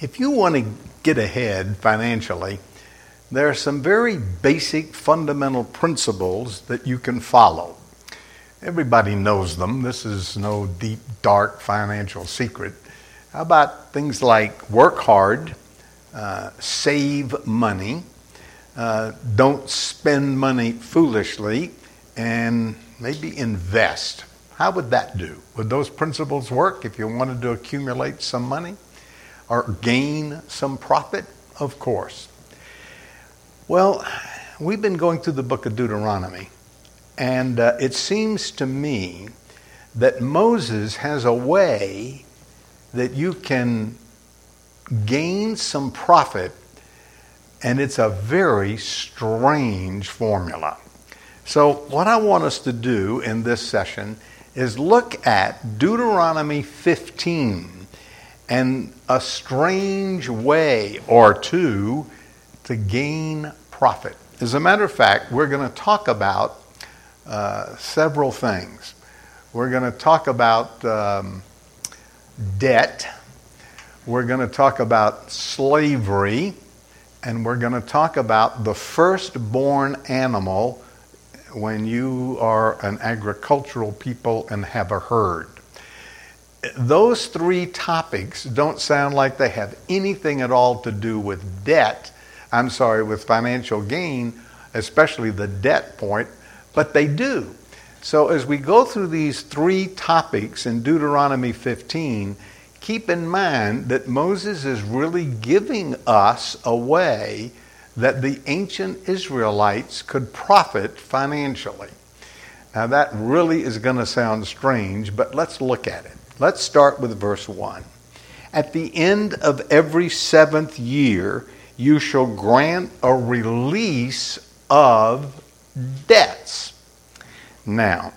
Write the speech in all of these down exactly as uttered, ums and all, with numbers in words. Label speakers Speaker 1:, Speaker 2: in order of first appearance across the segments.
Speaker 1: If you want to get ahead financially, there are some very basic fundamental principles that you can follow. Everybody knows them. This is no deep, dark financial secret. How about things like work hard, uh, save money, uh, don't spend money foolishly, and maybe invest? How would that do? Would those principles work if you wanted to accumulate some money or gain some profit? Of course. Well, we've been going through the book of Deuteronomy, and uh, it seems to me that Moses has a way that you can gain some profit, and it's a very strange formula. So what I want us to do in this session is look at Deuteronomy fifteen and a strange way or two to gain profit. As a matter of fact, we're going to talk about uh, several things. We're going to talk about um, debt. We're going to talk about slavery. And we're going to talk about the firstborn animal when you are an agricultural people and have a herd. Those three topics don't sound like they have anything at all to do with debt. I'm sorry, with financial gain, especially the debt point, but they do. So as we go through these three topics in Deuteronomy fifteen, keep in mind that Moses is really giving us a way that the ancient Israelites could profit financially. Now that really is going to sound strange, but let's look at it. Let's start with verse one. At the end of every seventh year, you shall grant a release of debts. Now,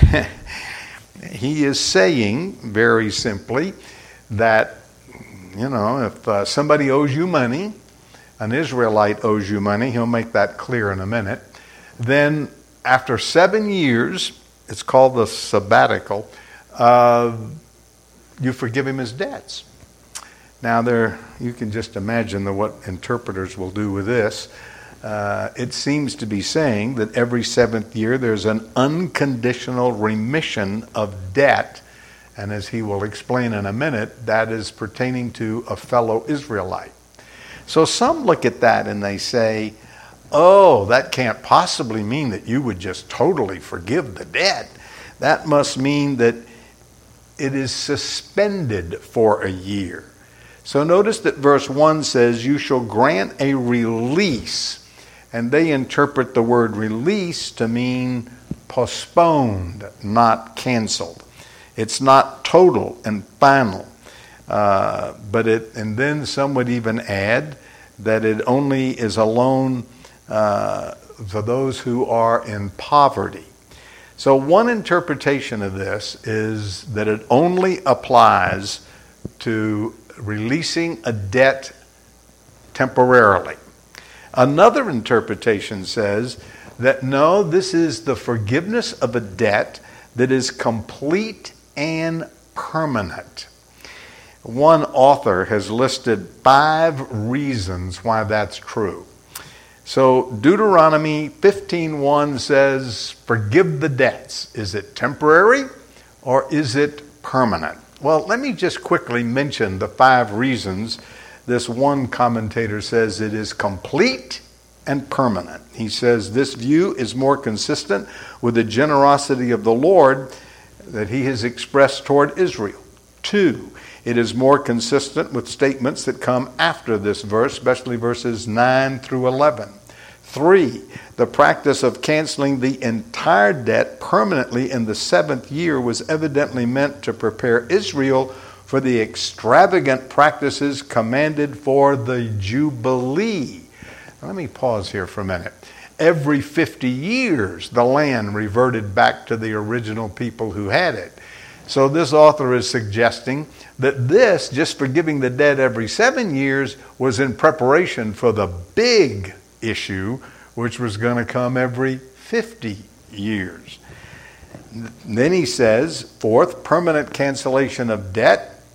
Speaker 1: he is saying very simply that, you know, if uh, somebody owes you money, an Israelite owes you money, he'll make that clear in a minute, then after seven years, it's called the sabbatical, uh, you forgive him his debts. Now, there, you can just imagine the, what interpreters will do with this. Uh, it seems to be saying that every seventh year there's an unconditional remission of debt, and as he will explain in a minute, that is pertaining to a fellow Israelite. So some look at that and they say, oh, that can't possibly mean that you would just totally forgive the debt. That must mean that it is suspended for a year. So notice that verse one says, you shall grant a release. And they interpret the word release to mean postponed, not canceled. It's not total and final. Uh, but it, and then some would even add that it only is a loan uh, for those who are in poverty. So one interpretation of this is that it only applies to releasing a debt temporarily. Another interpretation says that no, this is the forgiveness of a debt that is complete and permanent. One author has listed five reasons why that's true. So Deuteronomy fifteen one says, forgive the debts. Is it temporary or is it permanent? Well, let me just quickly mention the five reasons. This one commentator says it is complete and permanent. He says this view is more consistent with the generosity of the Lord that he has expressed toward Israel. Two, it is more consistent with statements that come after this verse, especially verses nine through eleven. Three, the practice of canceling the entire debt permanently in the seventh year was evidently meant to prepare Israel for the extravagant practices commanded for the Jubilee. Now, let me pause here for a minute. Every fifty years, the land reverted back to the original people who had it. So this author is suggesting that this, just forgiving the debt every seven years, was in preparation for the big issue, which was going to come every fifty years. Then he says, fourth, permanent cancellation of debt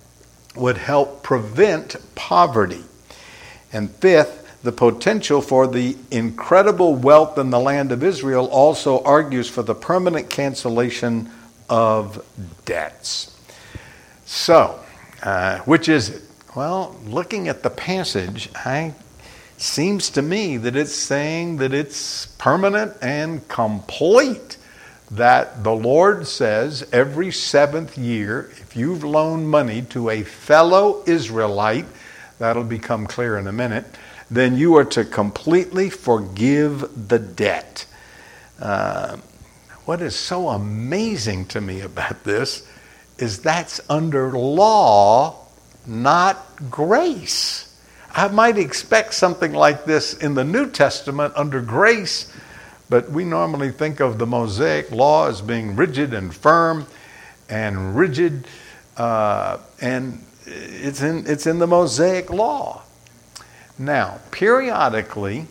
Speaker 1: would help prevent poverty. And fifth, the potential for the incredible wealth in the land of Israel also argues for the permanent cancellation of debts. So, uh, which is it? Well, looking at the passage, I seems to me that it's saying that it's permanent and complete. That the Lord says every seventh year, if you've loaned money to a fellow Israelite, that'll become clear in a minute, then you are to completely forgive the debt. Uh, what is so amazing to me about this is that's under law, not grace. I might expect something like this in the New Testament under grace, but we normally think of the Mosaic law as being rigid and firm and rigid, uh, and it's in, it's in the Mosaic law. Now, periodically,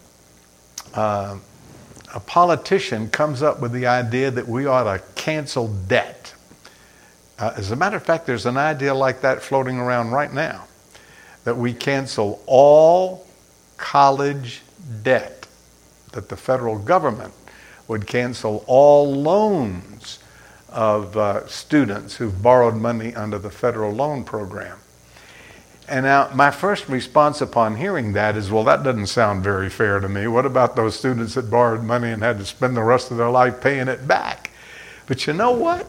Speaker 1: uh, a politician comes up with the idea that we ought to cancel debt. Uh, as a matter of fact, there's an idea like that floating around right now, that we cancel all college debt, that the federal government would cancel all loans of uh, students who've borrowed money under the federal loan program. And now my first response upon hearing that is, well, that doesn't sound very fair to me. What about those students that borrowed money and had to spend the rest of their life paying it back? But you know what?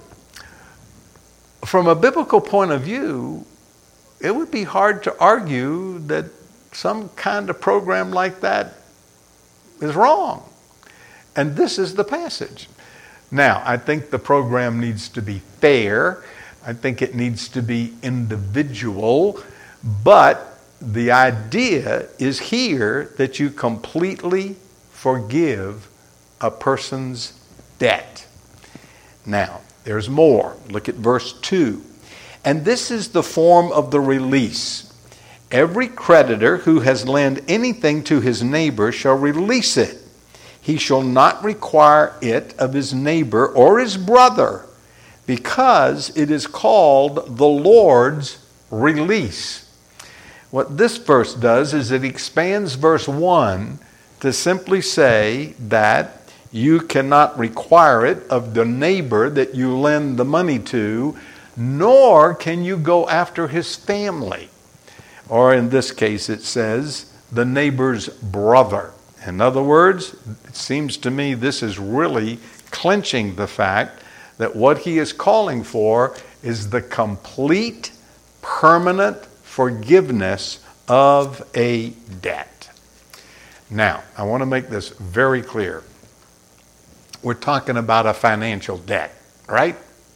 Speaker 1: From a biblical point of view, it would be hard to argue that some kind of program like that is wrong. And this is the passage. Now, I think the program needs to be fair. I think it needs to be individual. But the idea is here that you completely forgive a person's debt. Now, there's more. Look at verse two. And this is the form of the release. Every creditor who has lent anything to his neighbor shall release it. He shall not require it of his neighbor or his brother, because it is called the Lord's release. What this verse does is it expands verse one to simply say that you cannot require it of the neighbor that you lend the money to, nor can you go after his family. Or in this case, it says, the neighbor's brother. In other words, it seems to me this is really clinching the fact that what he is calling for is the complete, permanent forgiveness of a debt. Now, I want to make this very clear. We're talking about a financial debt, right?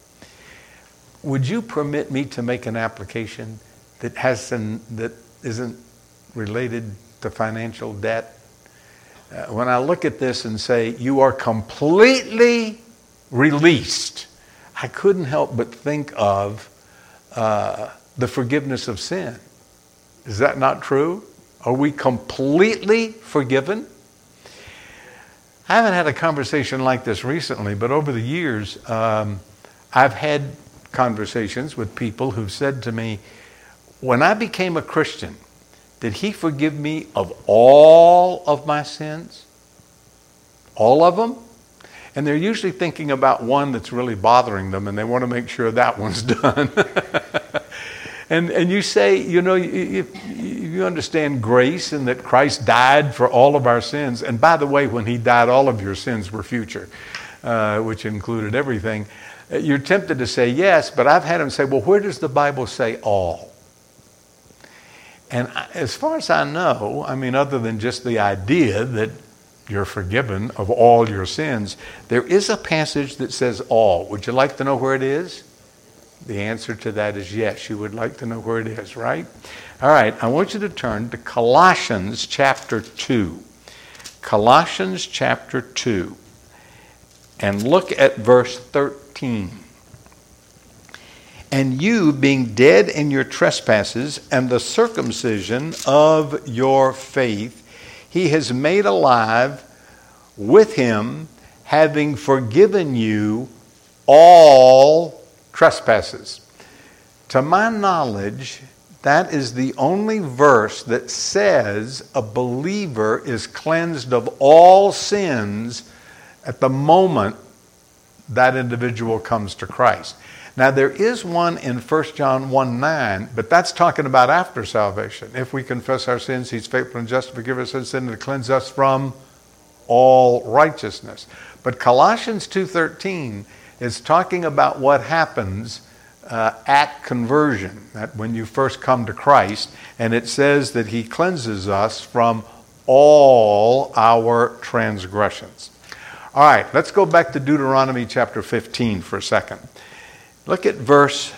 Speaker 1: Would you permit me to make an application that has some, that isn't related to financial debt? Uh, when I look at this and say, you are completely released, I couldn't help but think of uh, the forgiveness of sin. Is that not true? Are we completely forgiven? I haven't had a conversation like this recently, but over the years, um, I've had conversations with people who've said to me, when I became a Christian, did he forgive me of all of my sins? All of them? And they're usually thinking about one that's really bothering them, and they want to make sure that one's done. and and you say, you know, if you understand grace and that Christ died for all of our sins, and by the way, when he died, all of your sins were future, uh, which included everything. You're tempted to say yes, but I've had them say, well, where does the Bible say all? And as far as I know, I mean, other than just the idea that you're forgiven of all your sins, there is a passage that says all. Would you like to know where it is? The answer to that is yes. You would like to know where it is, right? All right, I want you to turn to Colossians chapter two. Colossians chapter two. And look at verse thirteen. And you, being dead in your trespasses and the circumcision of your faith, he has made alive with him, having forgiven you all trespasses. To my knowledge, that is the only verse that says a believer is cleansed of all sins at the moment that individual comes to Christ. Now, there is one in First John one nine, but that's talking about after salvation. If we confess our sins, he's faithful and just to forgive us our sins and to cleanse us from all righteousness. But Colossians two thirteen is talking about what happens uh, at conversion, that when you first come to Christ, and it says that he cleanses us from all our transgressions. All right, let's go back to Deuteronomy chapter fifteen for a second. Look at verse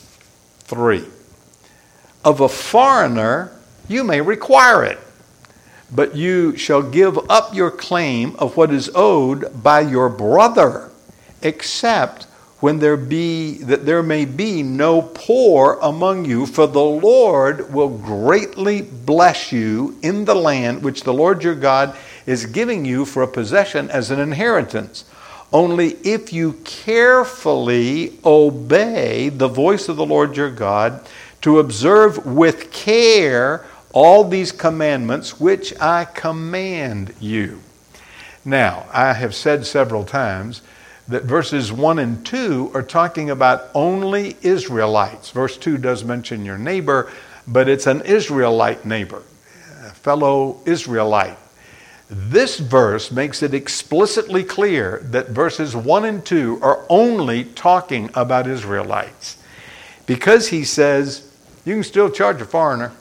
Speaker 1: three. Of a foreigner you may require it, but you shall give up your claim of what is owed by your brother, except when there be that there may be no poor among you, for the Lord will greatly bless you in the land which the Lord your God is giving you for a possession as an inheritance. Only if you carefully obey the voice of the Lord your God, to observe with care all these commandments which I command you. Now, I have said several times that verses one and two are talking about only Israelites. Verse two does mention your neighbor, but it's an Israelite neighbor, a fellow Israelite. This verse makes it explicitly clear that verses one and two are only talking about Israelites. Because he says, you can still charge a foreigner,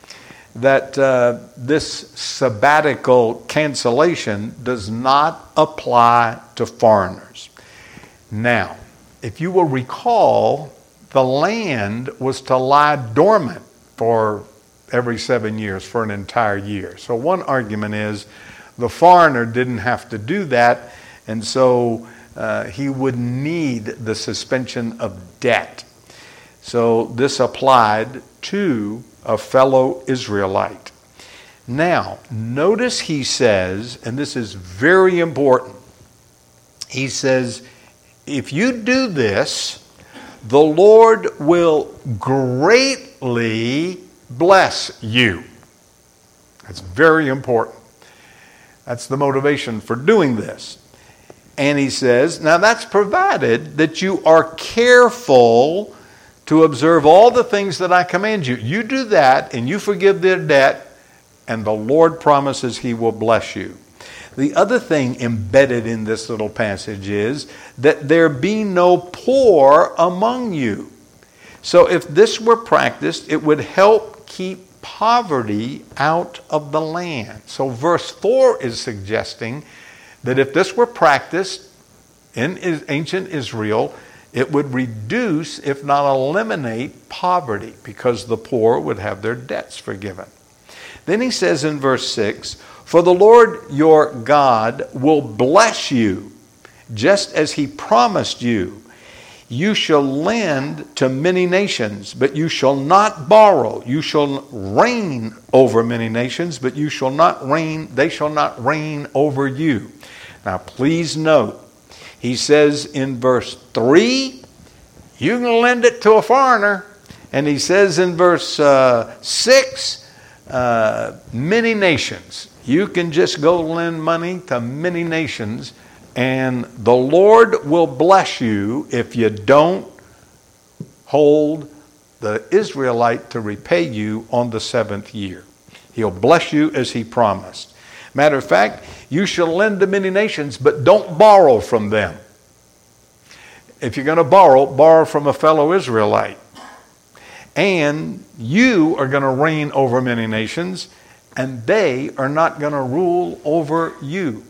Speaker 1: that uh, this sabbatical cancellation does not apply to foreigners. Now, if you will recall, the land was to lie dormant for every seven years, for an entire year. So one argument is, the foreigner didn't have to do that, and so uh, he would need the suspension of debt. So this applied to a fellow Israelite. Now, notice he says, and this is very important, he says, if you do this, the Lord will greatly bless you. That's very important. That's the motivation for doing this. And he says, now that's provided that you are careful to observe all the things that I command you. You do that and you forgive their debt, and the Lord promises he will bless you. The other thing embedded in this little passage is that there be no poor among you. So if this were practiced, it would help keep poverty out of the land. So verse four is suggesting that if this were practiced in ancient Israel, it would reduce, if not eliminate, poverty, because the poor would have their debts forgiven. Then he says in verse six, for the Lord your God will bless you, just as he promised you. You shall lend to many nations, but you shall not borrow. You shall reign over many nations, but you shall not reign, they shall not reign over you. Now please note, he says in verse three, you can lend it to a foreigner. And he says in verse uh, six, uh, many nations. You can just go lend money to many nations, and the Lord will bless you if you don't hold the Israelite to repay you on the seventh year. He'll bless you as he promised. Matter of fact, you shall lend to many nations, but don't borrow from them. If you're going to borrow, borrow from a fellow Israelite. And you are going to reign over many nations, and they are not going to rule over you.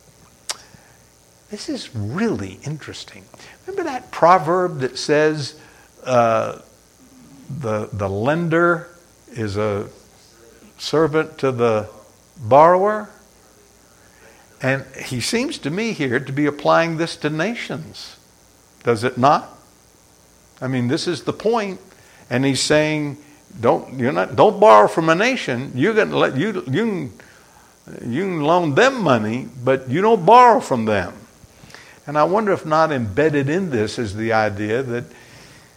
Speaker 1: This is really interesting. Remember that proverb that says uh, the, the lender is a servant to the borrower? And he seems to me here to be applying this to nations. Does it not? I mean, this is the point. And he's saying, don't you're not don't borrow from a nation. You're going to let you you can you can loan them money, but you don't borrow from them. And I wonder if not embedded in this is the idea that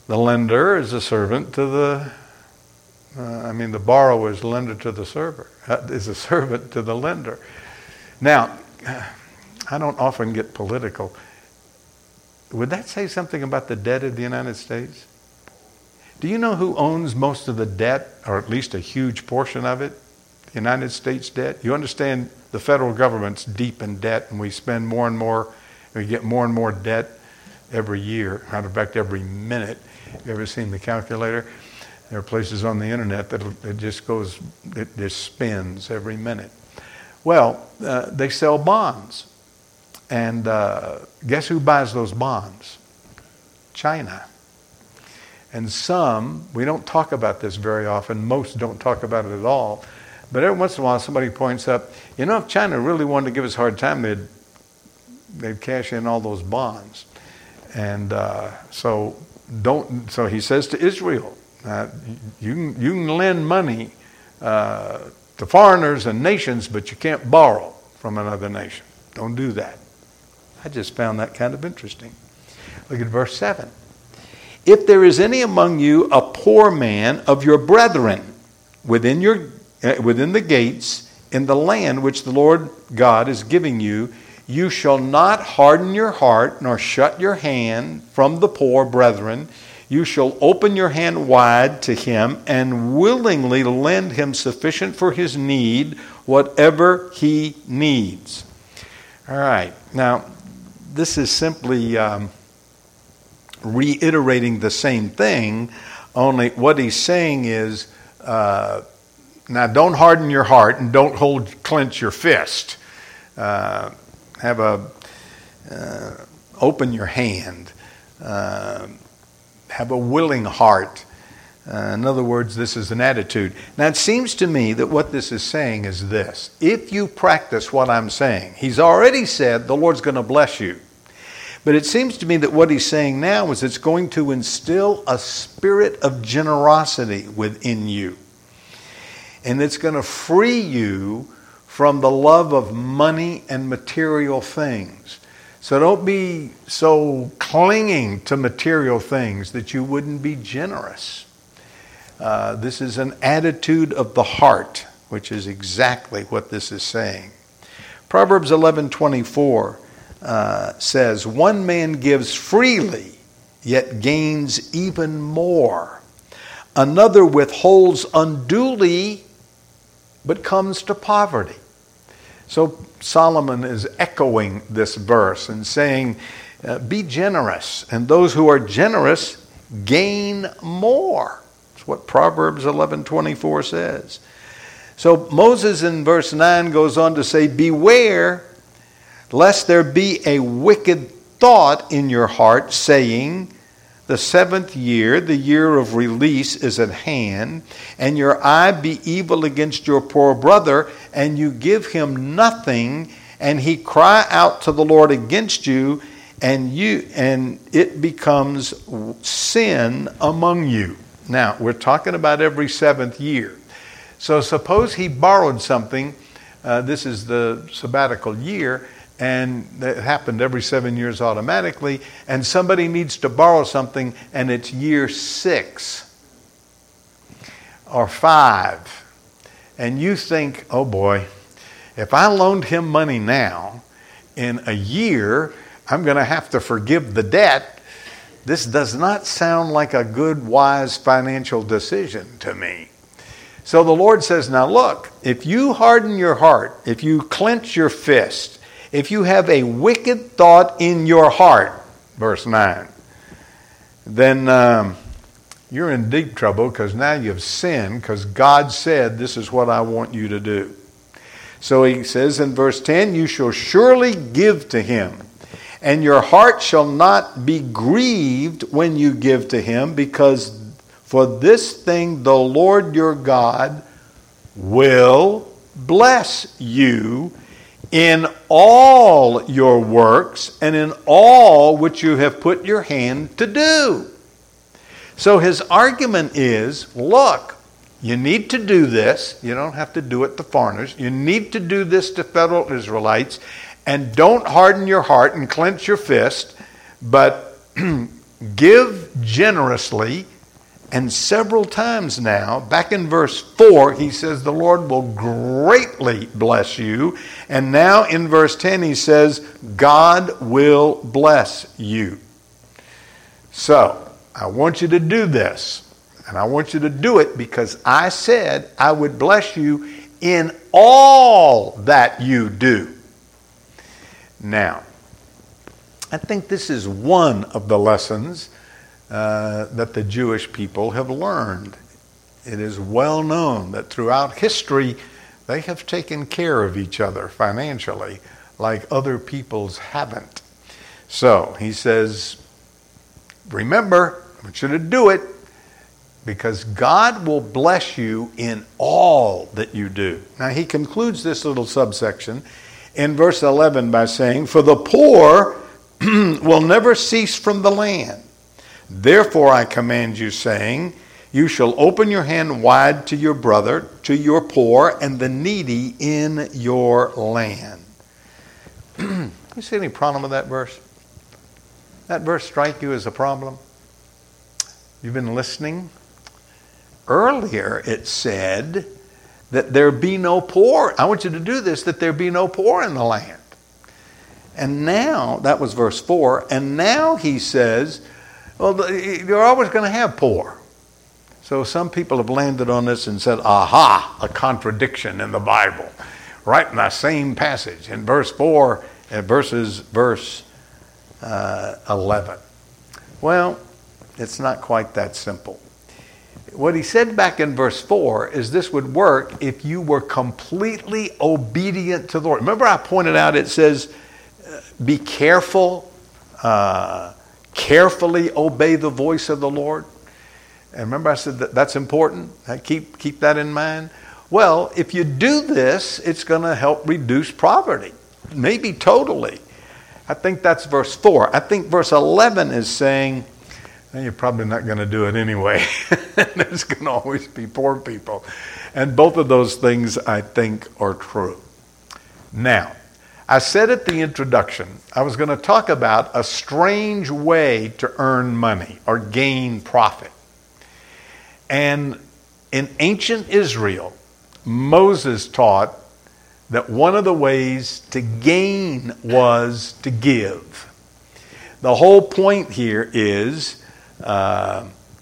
Speaker 1: The lender is a servant to the, uh, I mean, the borrower is lender to the server, uh, is a servant to the lender. Now, I don't often get political. Would that say something about the debt of the United States? Do you know who owns most of the debt, or at least a huge portion of it? The United States debt. You understand the federal government's deep in debt, and we spend more and more, we get more and more debt every year. Matter of fact, every minute. You ever seen the calculator? There are places on the internet that it just goes, it just spins every minute. Well, uh, they sell bonds. And uh, guess who buys those bonds? China. And some, we don't talk about this very often, most don't talk about it at all, but every once in a while somebody points up, you know, if China really wanted to give us a hard time, they'd, they'd cash in all those bonds. And uh, so don't. So he says to Israel, uh, you, can, you can lend money uh, to foreigners and nations, but you can't borrow from another nation. Don't do that. I just found that kind of interesting. Look at verse seven. If there is any among you a poor man of your brethren within your uh, within the gates in the land which the Lord God is giving you, you shall not harden your heart nor shut your hand from the poor brethren. You shall open your hand wide to him and willingly lend him sufficient for his need, whatever he needs. All right. Now, this is simply um, reiterating the same thing, only what he's saying is, uh, now don't harden your heart and don't hold, clench your fist. Uh, have a, uh, open your hand. Uh, have a willing heart. Uh, in other words, this is an attitude. Now, it seems to me that what this is saying is this. If you practice what I'm saying, he's already said the Lord's going to bless you. But it seems to me that what he's saying now is it's going to instill a spirit of generosity within you. And it's going to free you from the love of money and material things. So don't be so clinging to material things that you wouldn't be generous. Uh, this is an attitude of the heart, which is exactly what this is saying. Proverbs eleven twenty-four uh, says, one man gives freely, yet gains even more. Another withholds unduly, but comes to poverty. So Solomon is echoing this verse and saying, uh, be generous, and those who are generous gain more. That's what Proverbs eleven twenty-four says. So Moses in verse nine goes on to say, beware lest there be a wicked thought in your heart, saying, the seventh year, the year of release, is at hand, and your eye be evil against your poor brother, and you give him nothing, and he cry out to the Lord against you, and you and it becomes sin among you. Now, we're talking about every seventh year. So suppose he borrowed something, uh, this is the sabbatical year, and it happened every seven years automatically, and somebody needs to borrow something, and it's year six or five. And you think, oh boy, if I loaned him money now, in a year, I'm going to have to forgive the debt. This does not sound like a good, wise financial decision to me. So the Lord says, now look, if you harden your heart, if you clench your fist, if you have a wicked thought in your heart, verse nine, then um, you're in deep trouble, because now you've sinned, because God said this is what I want you to do. So he says in verse ten, you shall surely give to him, and your heart shall not be grieved when you give to him, because for this thing the Lord your God will bless you in all your works and in all which you have put your hand to do. So his argument is, look, you need to do this. You don't have to do it to foreigners. You need to do this to fellow Israelites. And don't harden your heart and clench your fist, but give generously. And several times now, back in verse four, he says the Lord will greatly bless you. And now in verse ten, he says, God will bless you. So, I want you to do this. And I want you to do it because I said I would bless you in all that you do. Now, I think this is one of the lessons Uh, that the Jewish people have learned. It is well known that throughout history they have taken care of each other financially like other peoples haven't. So he says, remember, I want you to do it because God will bless you in all that you do. Now he concludes this little subsection in verse eleven by saying, for the poor will never cease from the land. Therefore I command you, saying, you shall open your hand wide to your brother, to your poor, and the needy in your land. You see any problem with that verse? That verse strike you as a problem? You've been listening? Earlier it said that there be no poor. I want you to do this, that there be no poor in the land. And now, that was verse four, and now he says, well, you're always going to have poor. So some people have landed on this and said, aha, a contradiction in the Bible. Right in that same passage in verse four and verses verse uh, eleven. Well, it's not quite that simple. What he said back in verse four is this would work if you were completely obedient to the Lord. Remember I pointed out it says, be careful, uh, carefully obey the voice of the Lord. And remember I said that that's important. Keep, keep that in mind. Well, if you do this, it's going to help reduce poverty. Maybe totally. I think that's verse four. I think verse eleven is saying, well, you're probably not going to do it anyway. There's going to always be poor people. And both of those things I think are true. Now, I said at the introduction, I was going to talk about a strange way to earn money or gain profit. And in ancient Israel, Moses taught that one of the ways to gain was to give. The whole point here is uh,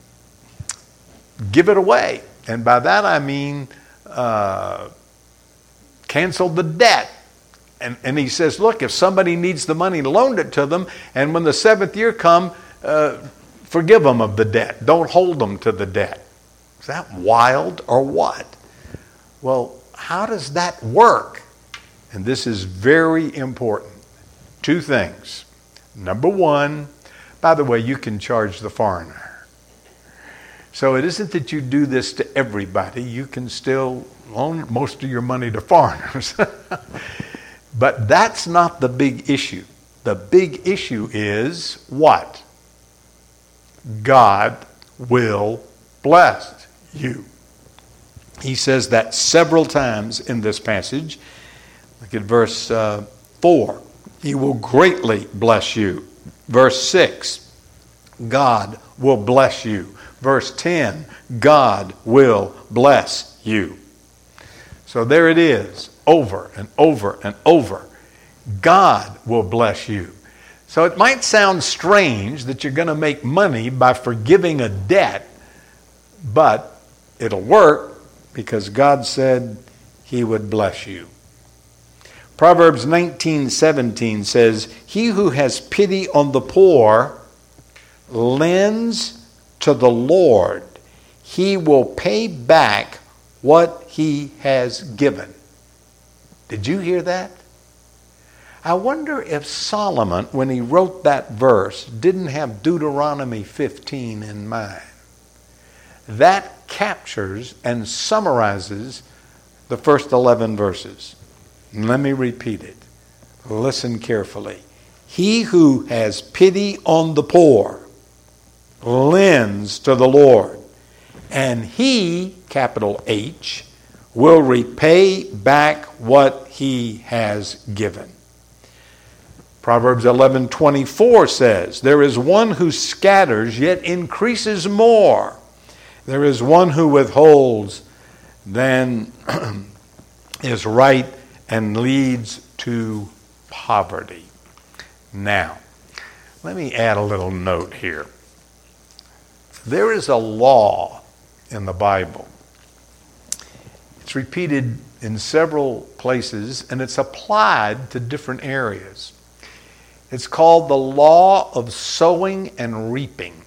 Speaker 1: give it away. And by that I mean uh, cancel the debt. And, and he says, look, if somebody needs the money, loan it to them. And when the seventh year come, uh, forgive them of the debt. Don't hold them to the debt. Is that wild or what? Well, how does that work? And this is very important. Two things. Number one, by the way, you can charge the foreigner. So it isn't that you do this to everybody. You can still loan most of your money to foreigners. But that's not the big issue. The big issue is what? God will bless you. He says that several times in this passage. Look at verse uh, four. He will greatly bless you. Verse six. God will bless you. Verse ten. God will bless you. So there it is. Over and over and over. God will bless you. So it might sound strange that you're going to make money by forgiving a debt, but it'll work because God said He would bless you. Proverbs nineteen seventeen says, he who has pity on the poor lends to the Lord. He will pay back what he has given. Did you hear that? I wonder if Solomon, when he wrote that verse, didn't have Deuteronomy fifteen in mind. That captures and summarizes the first eleven verses. Let me repeat it. Listen carefully. He who has pity on the poor lends to the Lord, and he, capital H, will repay back what he has given. Proverbs eleven twenty-four says, there is one who scatters yet increases more. There is one who withholds than is right and leads to poverty. Now, let me add a little note here. There is a law in the Bible. It's repeated in several places, and it's applied to different areas. It's called the law of sowing and reaping.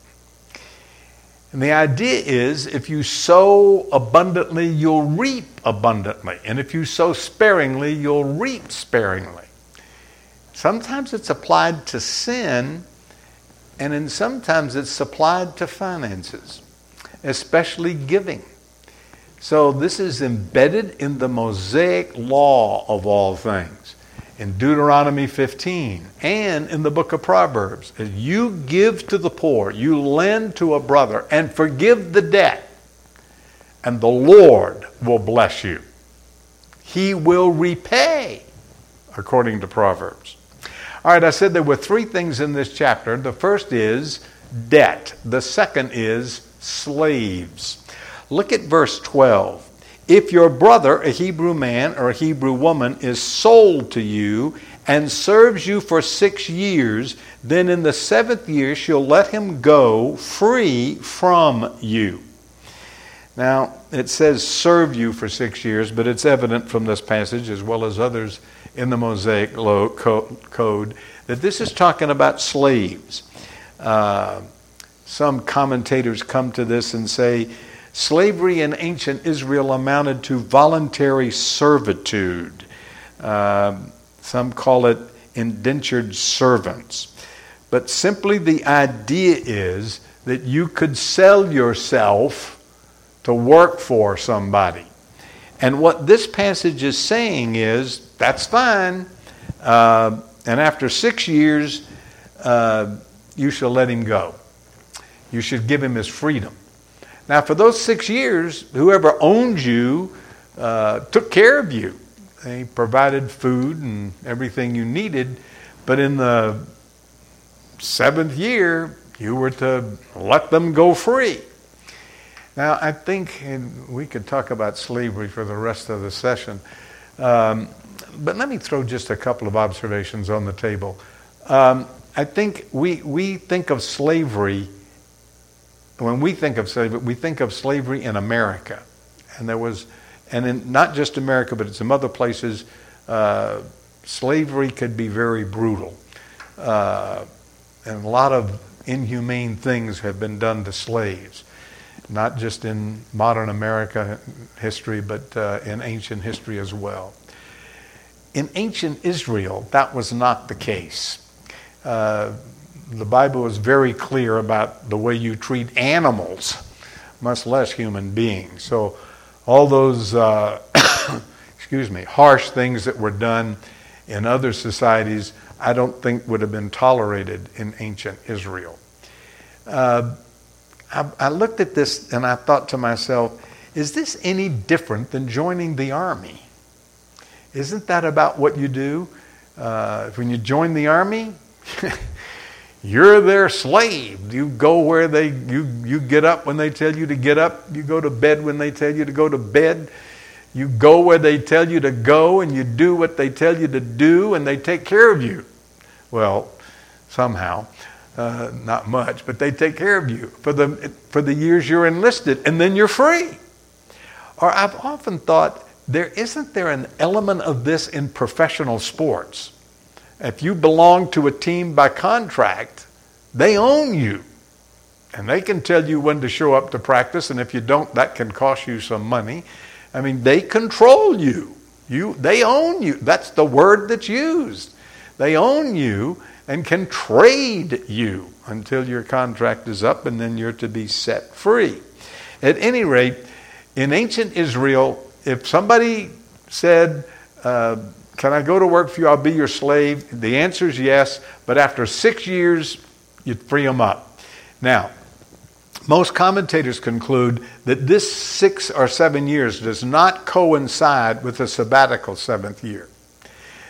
Speaker 1: And the idea is, if you sow abundantly, you'll reap abundantly. And if you sow sparingly, you'll reap sparingly. Sometimes it's applied to sin, and then sometimes it's applied to finances, especially giving. So this is embedded in the Mosaic law of all things. In Deuteronomy fifteen and in the book of Proverbs, as you give to the poor, you lend to a brother and forgive the debt, and the Lord will bless you. He will repay, according to Proverbs. All right, I said there were three things in this chapter. The first is debt. The second is slaves. Look at verse twelve. If your brother, a Hebrew man or a Hebrew woman, is sold to you and serves you for six years, then in the seventh year she'll let him go free from you. Now, it says serve you for six years, but it's evident from this passage, as well as others in the Mosaic Code, that this is talking about slaves. Uh, some commentators come to this and say, slavery in ancient Israel amounted to voluntary servitude. Uh, some call it indentured servants. But simply the idea is that you could sell yourself to work for somebody. And what this passage is saying is, that's fine. Uh, and after six years, uh, you shall let him go. You should give him his freedom. Now, for those six years, whoever owned you uh, took care of you. They provided food and everything you needed. But in the seventh year, you were to let them go free. Now, I think, and we could talk about slavery for the rest of the session, um, but let me throw just a couple of observations on the table. Um, I think we we think of slavery, when we think of slavery, we think of slavery in America. And there was, and in not just America, but in some other places, uh, slavery could be very brutal. Uh, and a lot of inhumane things have been done to slaves. Not just in modern America history, but uh, in ancient history as well. In ancient Israel, that was not the case. Uh, the Bible is very clear about the way you treat animals, much less human beings. So all those, uh, excuse me, harsh things that were done in other societies, I don't think would have been tolerated in ancient Israel. Uh, I, I looked at this and I thought to myself, is this any different than joining the army? Isn't that about what you do? Uh, when you join the army, you're their slave. You go where they, you, you get up when they tell you to get up. You go to bed when they tell you to go to bed. You go where they tell you to go, and you do what they tell you to do, and they take care of you. Well, somehow. Uh, not much, but they take care of you for the for the years you're enlisted, and then you're free. Or I've often thought, there isn't there an element of this in professional sports? If you belong to a team by contract, they own you, and they can tell you when to show up to practice, and if you don't, that can cost you some money. I mean, they control you. You, they own you. That's the word that's used. They own you and can trade you until your contract is up, and then you're to be set free. At any rate, in ancient Israel, if somebody said, uh, can I go to work for you? I'll be your slave. The answer is yes, but after six years, you'd free them up. Now, most commentators conclude that this six or seven years does not coincide with the sabbatical seventh year.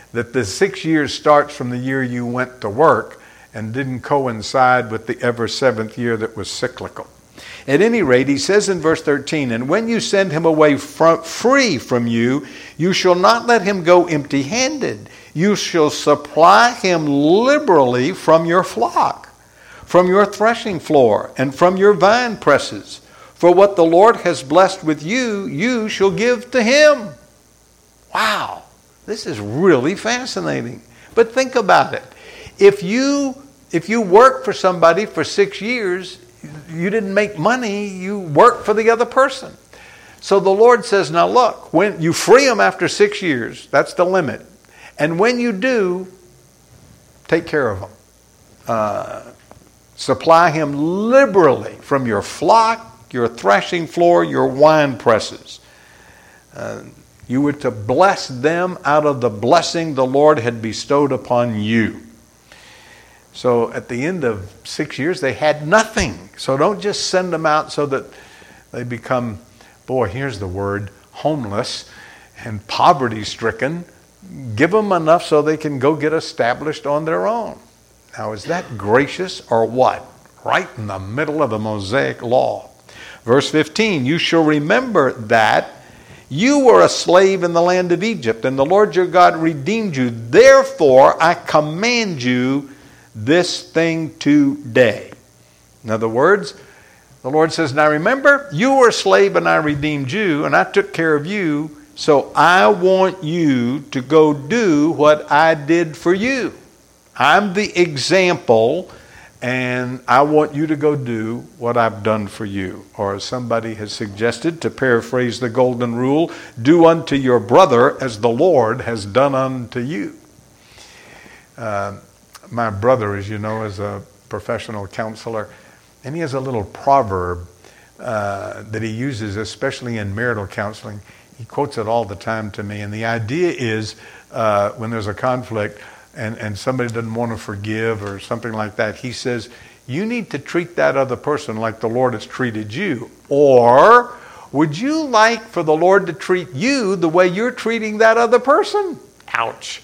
Speaker 1: that the six years starts from the year you went to work and didn't coincide with the ever seventh year that was cyclical. At any rate, he says in verse thirteen, and when you send him away from, free from you, you shall not let him go empty-handed. You shall supply him liberally from your flock, from your threshing floor, and from your vine presses. For what the Lord has blessed with you, you shall give to him. Wow, this is really fascinating. But think about it. If you, if you work for somebody for six years, you didn't make money, you worked for the other person. So the Lord says, now look, when you free them after six years, that's the limit. And when you do, take care of them. Uh, supply him liberally from your flock, your threshing floor, your wine presses. Uh, you were to bless them out of the blessing the Lord had bestowed upon you. So at the end of six years, they had nothing. So don't just send them out so that they become, boy, here's the word, homeless and poverty-stricken. Give them enough so they can go get established on their own. Now, is that gracious or what? Right in the middle of the Mosaic law. Verse fifteen, you shall remember that you were a slave in the land of Egypt, and the Lord your God redeemed you. Therefore, I command you this thing today. In other words, the Lord says, now remember, you were a slave and I redeemed you, and I took care of you. So I want you to go do what I did for you. I'm the example, and I want you to go do what I've done for you. Or as somebody has suggested, to paraphrase the golden rule, do unto your brother as the Lord has done unto you. Uh, my brother, as you know, is a professional counselor, and he has a little proverb uh, that he uses, especially in marital counseling. He quotes it all the time to me. And the idea is uh, when there's a conflict and, and somebody doesn't want to forgive or something like that, he says, you need to treat that other person like the Lord has treated you. Or would you like for the Lord to treat you the way you're treating that other person? Ouch.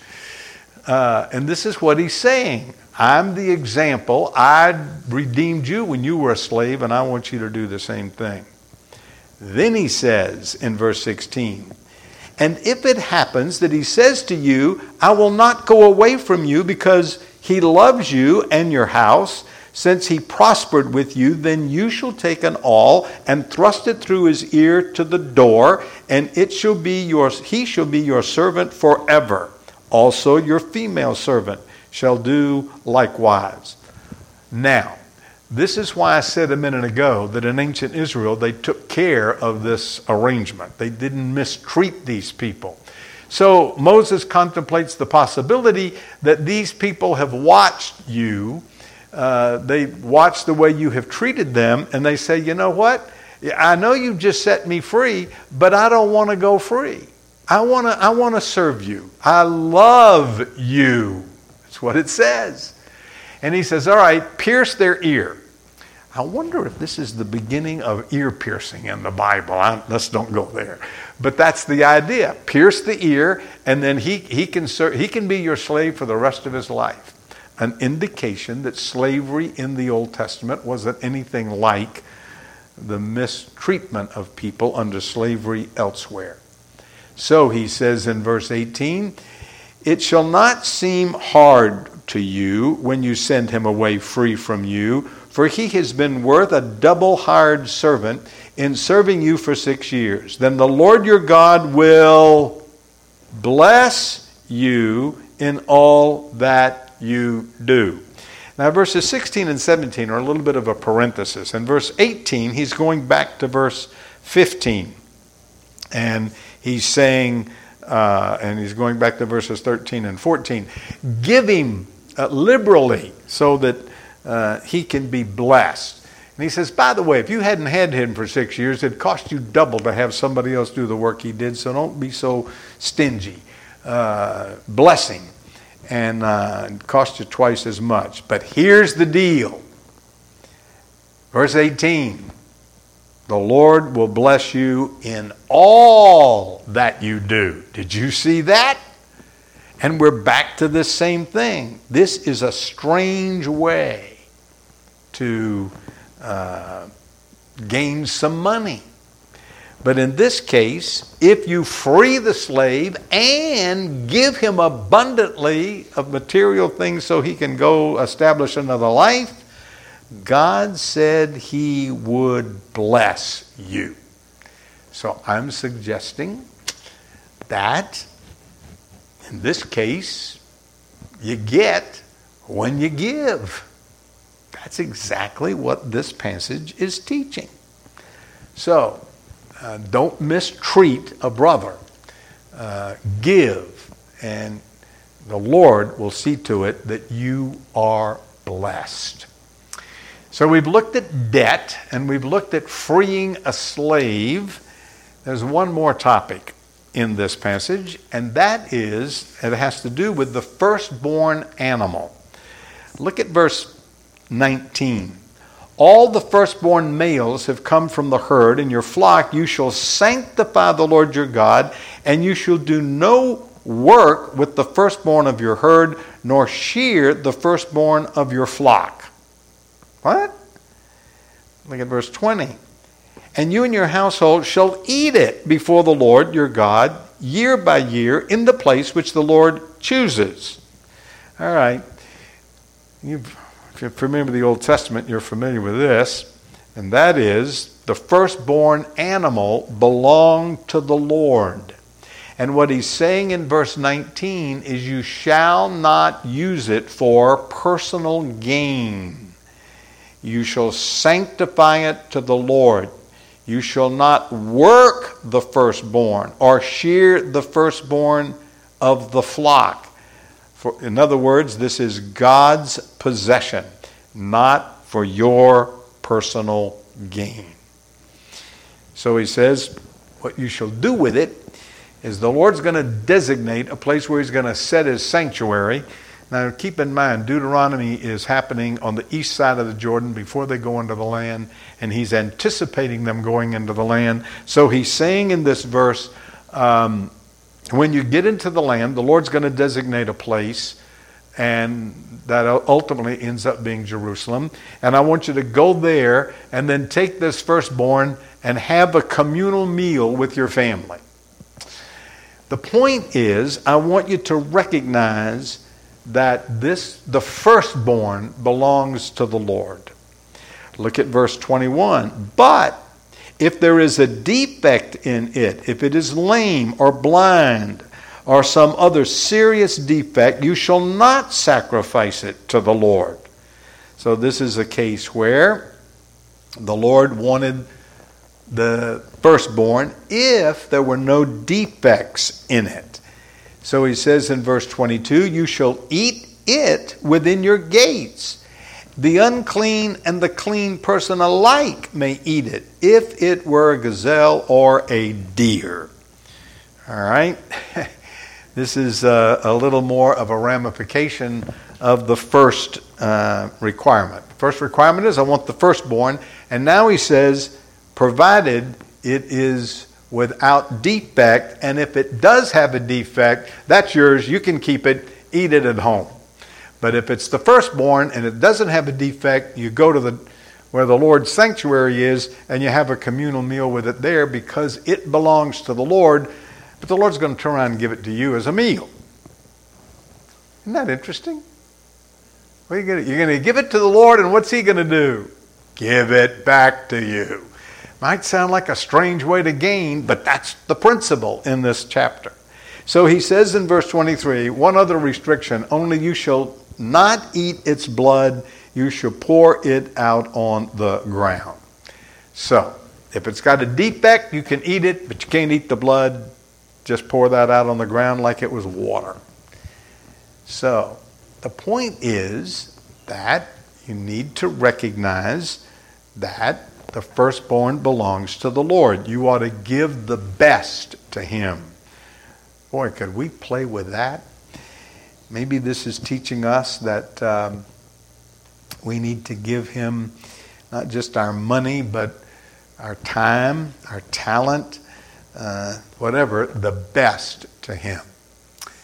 Speaker 1: Uh, and this is what he's saying. I'm the example. I redeemed you when you were a slave, and I want you to do the same thing. Then he says in verse sixteen, and if it happens that he says to you, I will not go away from you because he loves you and your house, since he prospered with you, then you shall take an awl and thrust it through his ear to the door, and it shall be yours. He shall be your servant forever. Also your female servant shall do likewise. Now, this is why I said a minute ago that in ancient Israel they took care of this arrangement. They didn't mistreat these people. So Moses contemplates the possibility that these people have watched you. Uh, they watch the way you have treated them, and they say, you know what? I know you just set me free, but I don't want to go free. I want to I want to serve you. I love you. That's what it says. And he says, all right, pierce their ear. I wonder if this is the beginning of ear piercing in the Bible. I, let's don't go there. But that's the idea. Pierce the ear, and then he, he, can serve, he can be your slave for the rest of his life. An indication that slavery in the Old Testament wasn't anything like the mistreatment of people under slavery elsewhere. So he says in verse eighteen, it shall not seem hard to you when you send him away free from you, for he has been worth a double hired servant in serving you for six years. Then the Lord your God will bless you in all that you do. Now verses sixteen and seventeen are a little bit of a parenthesis. In verse eighteen, he's going back to verse fifteen. And he's saying, uh, and he's going back to verses thirteen and fourteen, give him uh, liberally so that uh, he can be blessed. And he says, by the way, if you hadn't had him for six years, it'd cost you double to have somebody else do the work he did, so don't be so stingy. Uh, blessing, and uh, it cost you twice as much. But here's the deal. Verse eighteen, the Lord will bless you in all that you do. Did you see that? And we're back to this same thing. This is a strange way to uh, gain some money. But in this case, if you free the slave and give him abundantly of material things so he can go establish another life, God said he would bless you. So I'm suggesting that in this case, you get when you give. That's exactly what this passage is teaching. So, uh, don't mistreat a brother. Uh, give, and the Lord will see to it that you are blessed. So we've looked at debt, and we've looked at freeing a slave. There's one more topic in this passage, and that is, it has to do with the firstborn animal. Look at verse nineteen. All the firstborn males have come from the herd. In your flock you shall sanctify the Lord your God, and you shall do no work with the firstborn of your herd, nor shear the firstborn of your flock. What? Look at verse twenty. And you and your household shall eat it before the Lord your God year by year in the place which the Lord chooses. All right. You've, if you remember the Old Testament, you're familiar with this. And that is, the firstborn animal belonged to the Lord. And what he's saying in verse nineteen is you shall not use it for personal gain. You shall sanctify it to the Lord. You shall not work the firstborn or shear the firstborn of the flock. For, in other words, this is God's possession, not for your personal gain. So he says, what you shall do with it is the Lord's going to designate a place where he's going to set his sanctuary. Now keep in mind, Deuteronomy is happening on the east side of the Jordan before they go into the land, and he's anticipating them going into the land. So he's saying in this verse, um, when you get into the land, the Lord's going to designate a place, and that ultimately ends up being Jerusalem. And I want you to go there and then take this firstborn and have a communal meal with your family. The point is, I want you to recognize that this, the firstborn, belongs to the Lord. Look at verse twenty-one. But if there is a defect in it, if it is lame or blind or some other serious defect, you shall not sacrifice it to the Lord. So this is a case where the Lord wanted the firstborn if there were no defects in it. So he says in verse twenty-two, you shall eat it within your gates. The unclean and the clean person alike may eat it, if it were a gazelle or a deer. All right? This is a, a little more of a ramification of the first uh, requirement. First requirement is I want the firstborn. And now he says, provided it is without defect, and if it does have a defect, that's yours. You can keep it, eat it at home. But if it's the firstborn and it doesn't have a defect, you go to the where the Lord's sanctuary is and you have a communal meal with it there because it belongs to the Lord, but the Lord's going to turn around and give it to you as a meal. Isn't that interesting? What are you gonna, you're going to give it to the Lord, and what's he going to do? Give it back to you. Might sound like a strange way to gain, but that's the principle in this chapter. So he says in verse twenty-three, one other restriction, only you shall not eat its blood, you shall pour it out on the ground. So, if it's got a defect, you can eat it, but you can't eat the blood. Just pour that out on the ground like it was water. So, the point is that you need to recognize that the firstborn belongs to the Lord. You ought to give the best to him. Boy, could we play with that? Maybe this is teaching us that um, we need to give him not just our money, but our time, our talent, uh, whatever, the best to him.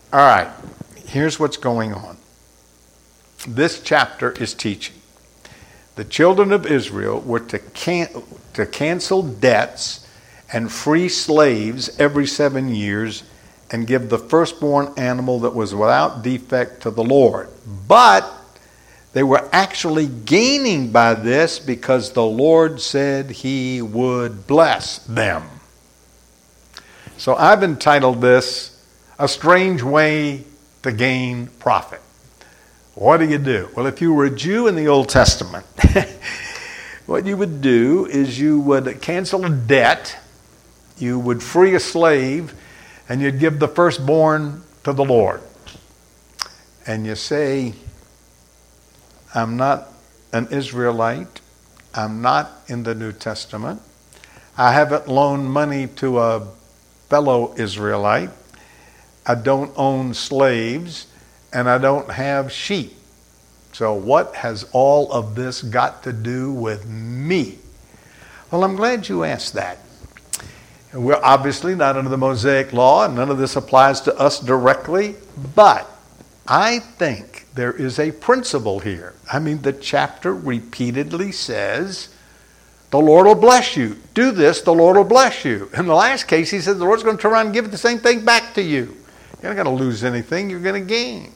Speaker 1: All right, here's what's going on. This chapter is teaching. The children of Israel were to, can- to cancel debts and free slaves every seven years and give the firstborn animal that was without defect to the Lord. But they were actually gaining by this because the Lord said he would bless them. So I've entitled this, A Strange Way to Gain Profit. What do you do? Well, if you were a Jew in the Old Testament, what you would do is you would cancel a debt, you would free a slave, and you'd give the firstborn to the Lord. And you say, I'm not an Israelite. I'm not in the New Testament. I haven't loaned money to a fellow Israelite. I don't own slaves, and I don't have sheep. So what has all of this got to do with me? Well, I'm glad you asked that. We're obviously not under the Mosaic law, and none of this applies to us directly, but I think there is a principle here. I mean, the chapter repeatedly says, the Lord will bless you. Do this, the Lord will bless you. In the last case, he said the Lord's going to turn around and give the same thing back to you. You're not going to lose anything, you're going to gain.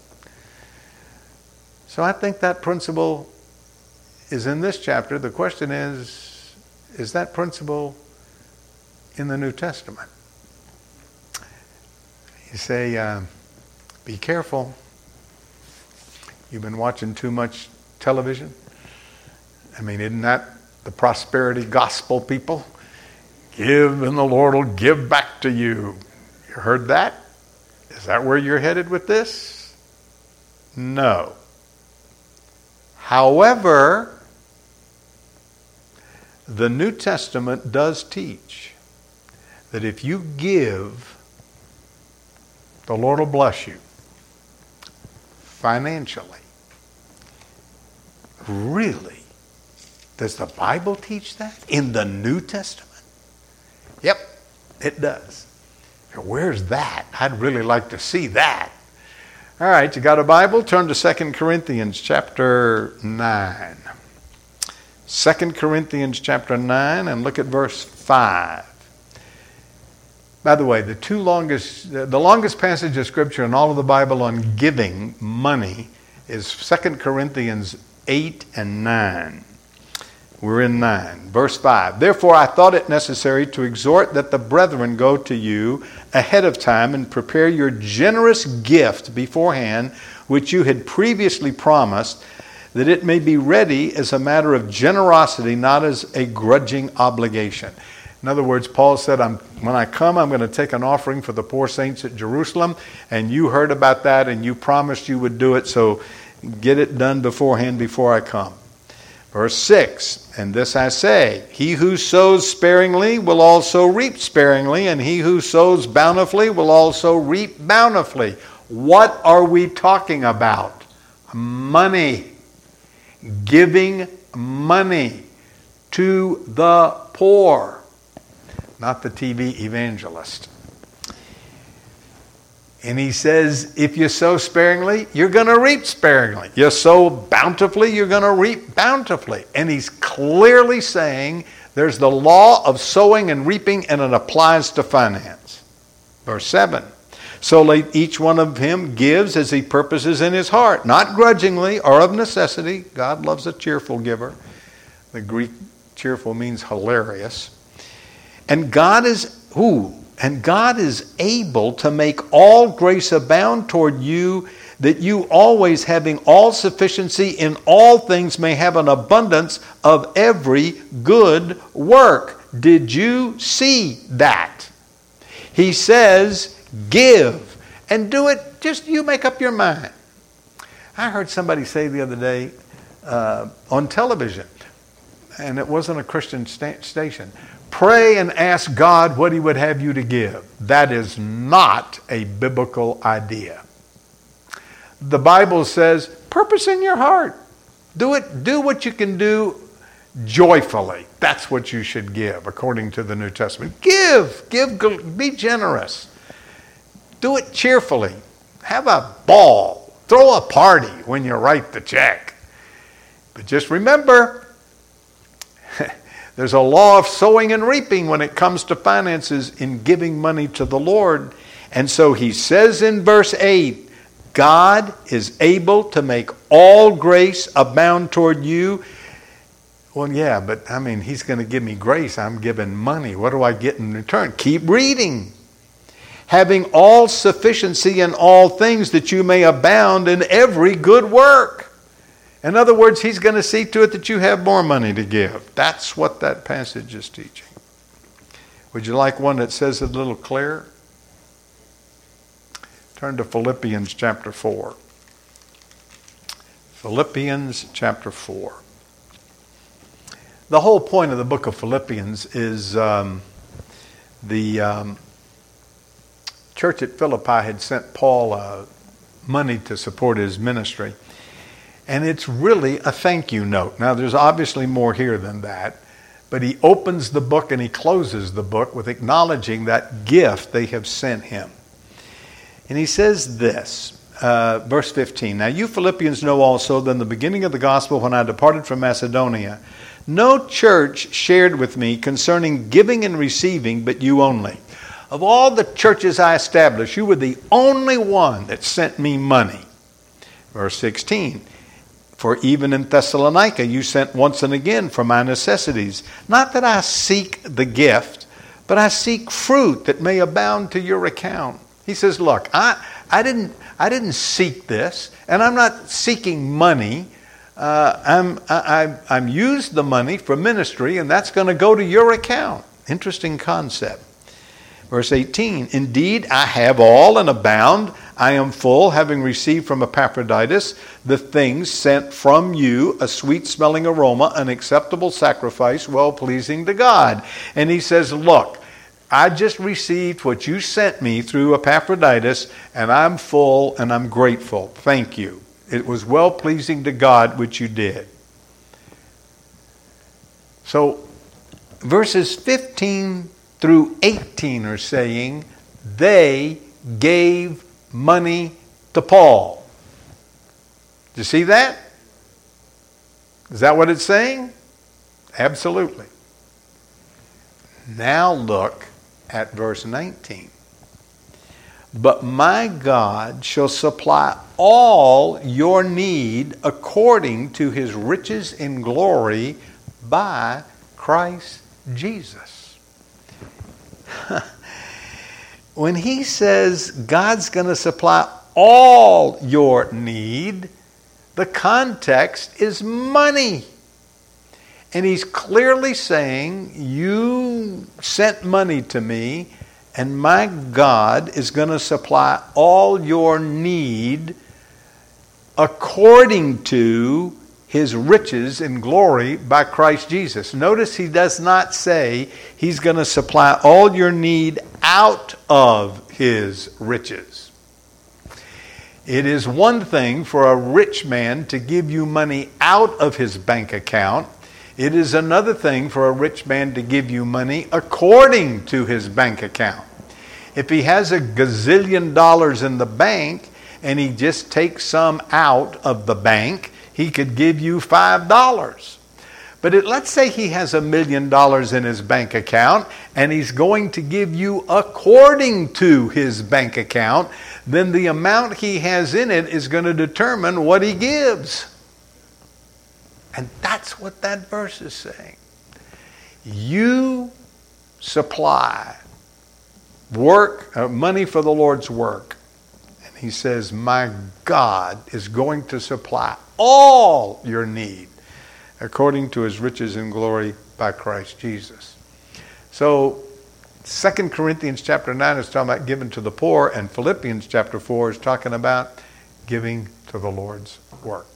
Speaker 1: So I think that principle is in this chapter. The question is, is that principle in the New Testament? You say, uh, be careful. You've been watching too much television. I mean, isn't that the prosperity gospel people? Give and the Lord will give back to you. You heard that? Is that where you're headed with this? No. However, the New Testament does teach that if you give, the Lord will bless you financially. Really? Does the Bible teach that? In the New Testament? Yep, it does. Where's that? I'd really like to see that. All right, you got a Bible? Turn to Second Corinthians chapter nine. Second Corinthians chapter nine, and look at verse five. By the way, the two longest, the longest passage of Scripture in all of the Bible on giving money is Second Corinthians eight and nine. We're in nine. Verse five. Therefore I thought it necessary to exhort that the brethren go to you ahead of time and prepare your generous gift beforehand, which you had previously promised, that it may be ready as a matter of generosity, not as a grudging obligation. In other words, Paul said, I'm, when I come, I'm going to take an offering for the poor saints at Jerusalem, and you heard about that, and you promised you would do it, so get it done beforehand before I come. Verse six, and this I say, he who sows sparingly will also reap sparingly, and he who sows bountifully will also reap bountifully. What are we talking about? Money. Giving money to the poor, not the T V evangelist. And he says, if you sow sparingly, you're going to reap sparingly. You sow bountifully, you're going to reap bountifully. And he's clearly saying there's the law of sowing and reaping, and it applies to finance. Verse seven. So let each one of him gives as he purposes in his heart, not grudgingly or of necessity. God loves a cheerful giver. The Greek cheerful means hilarious. And God is who? And God is able to make all grace abound toward you, that you always, having all sufficiency in all things, may have an abundance of every good work. Did you see that? He says, give, and do it, just you make up your mind. I heard somebody say the other day uh, on television, and it wasn't a Christian sta- station, pray and ask God what he would have you to give. That is not a biblical idea. The Bible says, purpose in your heart. Do it. Do what you can do joyfully. That's what you should give, according to the New Testament. Give. Give. Be generous. Do it cheerfully. have a ball. Throw a party when you write the check. But just remember, there's a law of sowing and reaping when it comes to finances in giving money to the Lord. And so he says in verse eight, God is able to make all grace abound toward you. Well, yeah, but I mean, he's going to give me grace. I'm giving money. What do I get in return? Keep reading. Having all sufficiency in all things, that you may abound in every good work. In other words, he's going to see to it that you have more money to give. That's what that passage is teaching. Would you like one that says it a little clearer? Turn to Philippians chapter four. Philippians chapter four. The whole point of the book of Philippians is um, the um, church at Philippi had sent Paul uh, money to support his ministry. And it's really a thank you note. Now, there's obviously more here than that. But he opens the book and he closes the book with acknowledging that gift they have sent him. And he says this, uh, verse fifteen, Now you Philippians know also that in the beginning of the gospel, when I departed from Macedonia, no church shared with me concerning giving and receiving, but you only. Of all the churches I established, you were the only one that sent me money. Verse sixteen, For even in Thessalonica you sent once and again for my necessities. Not that I seek the gift, but I seek fruit that may abound to your account. He says, look, I, I didn't I didn't seek this, and I'm not seeking money. Uh, I'm I, I, I'm used the money for ministry, and that's going to go to your account. Interesting concept. Verse eighteen, Indeed, I have all and abound. I am full, having received from Epaphroditus the things sent from you, a sweet-smelling aroma, an acceptable sacrifice, well-pleasing to God. And he says, look, I just received what you sent me through Epaphroditus, and I'm full and I'm grateful. Thank you. It was well-pleasing to God which you did. So, verses fifteen through eighteen are saying they gave money to Paul. Do you see that? Is that what it's saying? Absolutely. Now look at verse nineteen. But my God shall supply all your need according to his riches in glory by Christ Jesus. When he says God's going to supply all your need, the context is money. And he's clearly saying, you sent money to me, and my God is going to supply all your need according to his riches in glory by Christ Jesus. Notice he does not say he's going to supply all your need out of his riches. It is one thing for a rich man to give you money out of his bank account. It is another thing for a rich man to give you money according to his bank account. If he has a gazillion dollars in the bank and he just takes some out of the bank, he could give you five dollars. But it, let's say he has a million dollars in his bank account and he's going to give you according to his bank account, then the amount he has in it is going to determine what he gives. And that's what that verse is saying. You supply work, uh, money for the Lord's work. And he says, my God is going to supply all your need according to his riches and glory by Christ Jesus. So, Second Corinthians chapter nine is talking about giving to the poor, and Philippians chapter four is talking about giving to the Lord's work.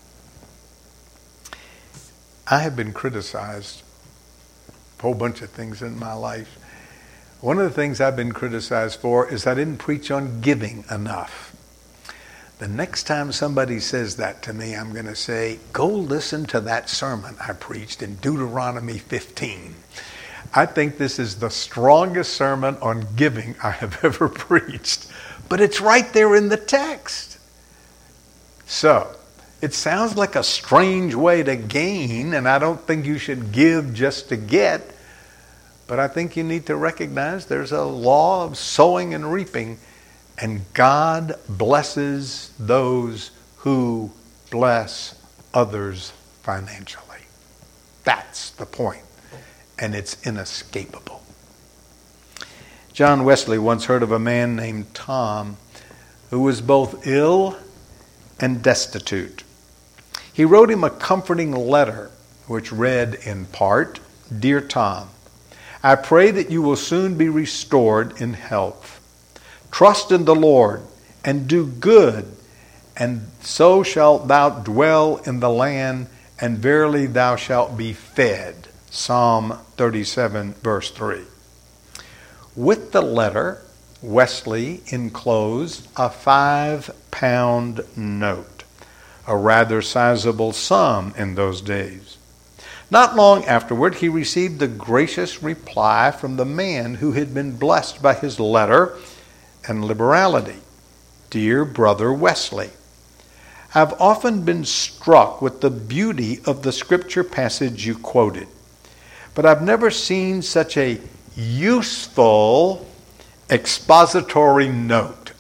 Speaker 1: I have been criticized a whole bunch of things in my life. One of the things I've been criticized for is I didn't preach on giving enough. The next time somebody says that to me, I'm going to say, go listen to that sermon I preached in Deuteronomy fifteen. I think this is the strongest sermon on giving I have ever preached. But it's right there in the text. So, it sounds like a strange way to gain, and I don't think you should give just to get. But I think you need to recognize there's a law of sowing and reaping, and God blesses those who bless others financially. That's the point, and it's inescapable. John Wesley once heard of a man named Tom who was both ill and destitute. He wrote him a comforting letter which read in part, "Dear Tom, I pray that you will soon be restored in health. Trust in the Lord and do good, and so shalt thou dwell in the land, and verily thou shalt be fed." Psalm thirty-seven, verse three. With the letter, Wesley enclosed a five-pound note, a rather sizable sum in those days. Not long afterward, he received a gracious reply from the man who had been blessed by his letter and liberality. "Dear Brother Wesley, I've often been struck with the beauty of the scripture passage you quoted, but I've never seen such a useful expository note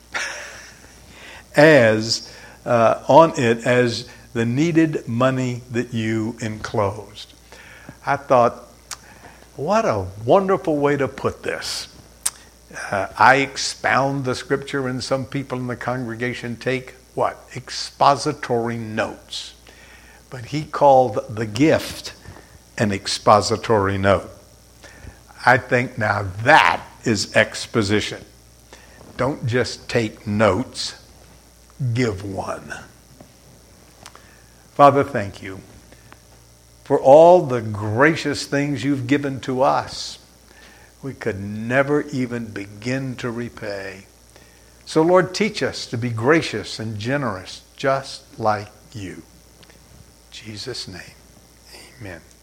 Speaker 1: as uh, on it as the needed money that you enclosed." I thought, what a wonderful way to put this. Uh, I expound the scripture, and some people in the congregation take what? Expository notes. But he called the gift an expository note. I think now that is exposition. Don't just take notes, give one. Father, thank you for all the gracious things you've given to us. We could never even begin to repay. So, Lord, teach us to be gracious and generous, just like you. In Jesus' name, amen.